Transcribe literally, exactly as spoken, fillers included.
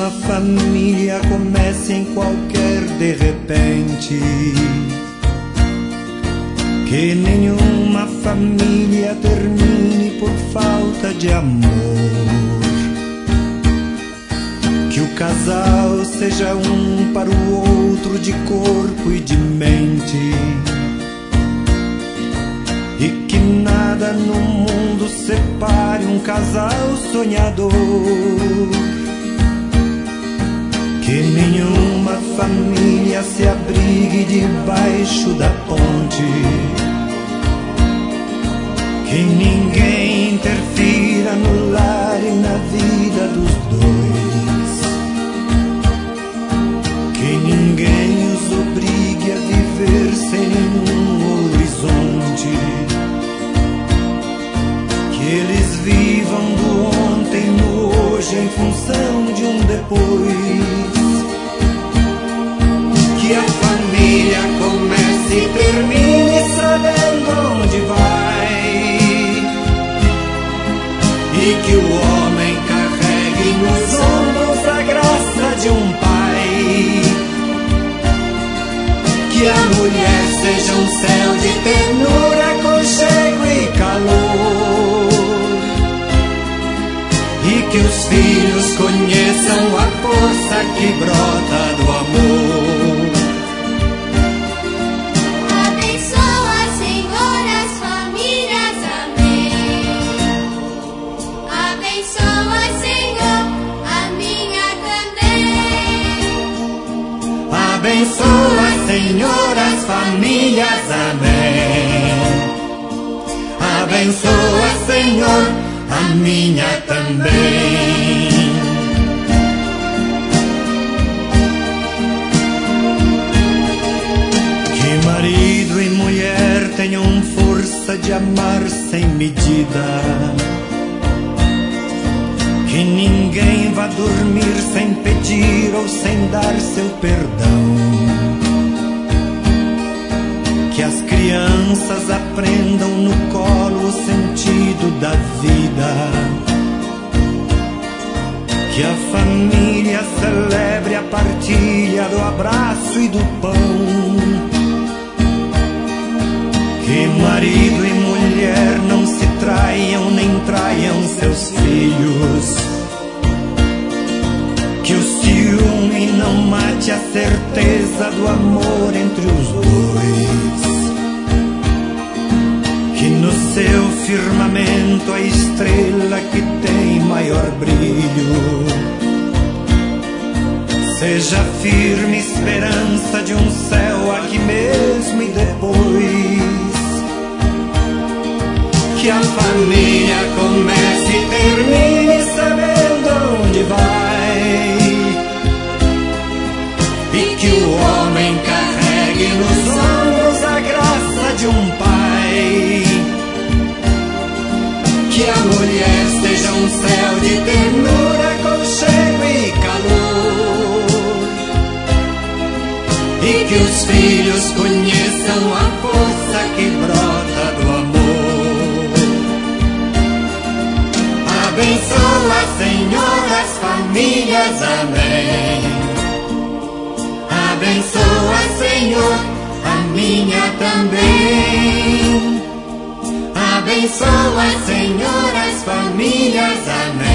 nenhuma família comece em qualquer de repente, que nenhuma família termine por falta de amor, que o casal seja um para o outro de corpo e de mente, e que nada no mundo separe um casal sonhador, que nenhuma família se abrigue debaixo da ponte, que ninguém interfira no lar e na vida dos dois, que ninguém os obrigue a viver sem nenhum horizonte, que eles vivam do ontem no hoje em função de um depois, que a família comece e termine sabendo onde vai, e que o homem carregue nos ombros a graça de um pai, que a mulher seja um céu de ternura, aconchego e calor, e que os filhos conheçam a força que brota do amor. Abençoa, Senhor, as famílias, amém. Abençoa, Senhor, a minha também. Abençoa, Senhor, as famílias, amém. Abençoa, Senhor, a minha também. Que marido e mulher tenham força de amar sem medida, que ninguém vá dormir sem pedir ou sem dar seu perdão, que as crianças aprendam no colo o sentido da vida, que a família celebre a partilha do abraço e do pão, que marido e mulher não se traiam nem traiam seus filhos, que o ciúme não mate a certeza do amor entre os dois, que no seu firmamento a estrela que tem maior brilho seja firme esperança de um céu aqui mesmo e depois, que a família comece e termine sabendo onde vai, e que o homem carregue nos ombros a graça de um pai, que a mulher seja um céu de ternura, aconchego e calor, e que os filhos conheçam a força que brota do amor. Abençoa, Senhor, as famílias, amém. Abençoa, Senhor, a minha também. Abençoa, Senhor, as famílias, amém.